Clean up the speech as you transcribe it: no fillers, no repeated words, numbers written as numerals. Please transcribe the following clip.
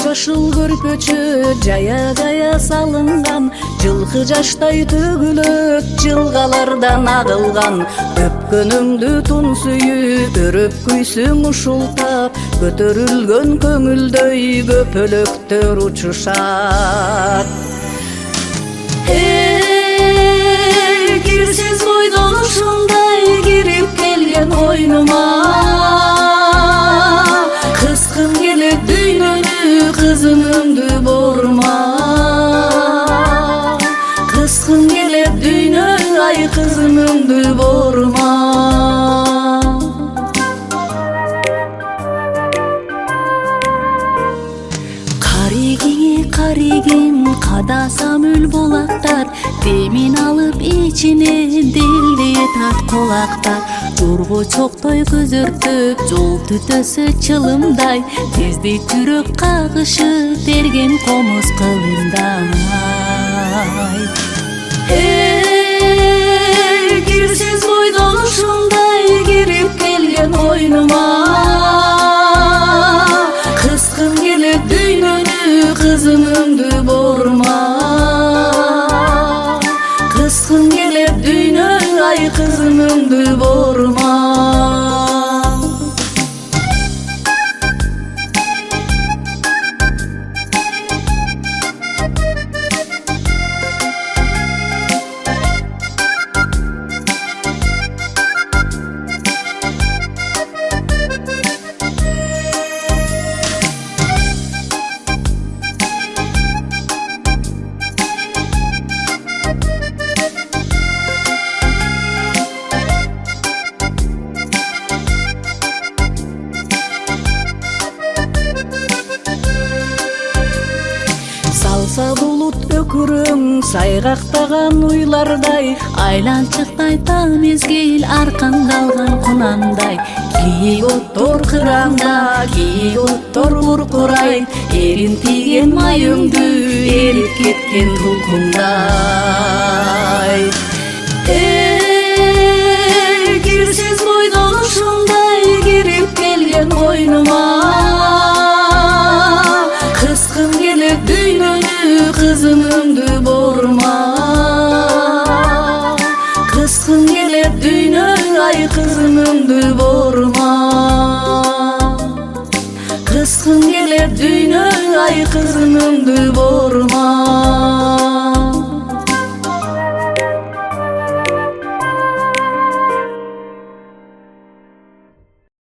жашыл көрпөчө жая салынган, жылкы жаштай төгүлөт жылгалардан агылган. Өпкөнүңдү тун сүйүп өрөп күйсүң ушултап, көтөрүлгөн көңүлдөй көпөлөктөр учушат. Кирсиз бойдон ушундай кирип келген ойнума, кыскым келет дүйнөнү кызымыңды борма. Кыскым келет дүйнө, ай кызымыңды борма. Каригим кадасам үл болактар, демин алып ичине делдие тат колактар. Жорго чоктой көзөртөп жол түтөсү чылымдай, тезди жүрөк кагышы терген комуз кылымдай. Кирсиз бойдон ушундай кирип келген ойнума, кыскым келет дүйнөнү кызымыңды борма. Кыскым келет дүйнө, ай кызымыңды борма. Салса булут өкүрөң сайгактаган уйлардай, айланчыктай таң мезгил аркан калган кунандай. Кийик оттор кыранда, кийик оттор куркурайт, эрин тийген майыңды эрип кеткен толкундай. Кирсиз бойдон ушундай кирип келген ойнума, кыскым келет дүйнөнү кызымыңды борма. Кыскым келет дүйнө, ай кызымыңды борма. Кыскым келет дүйнө, ай кызымыңды борма.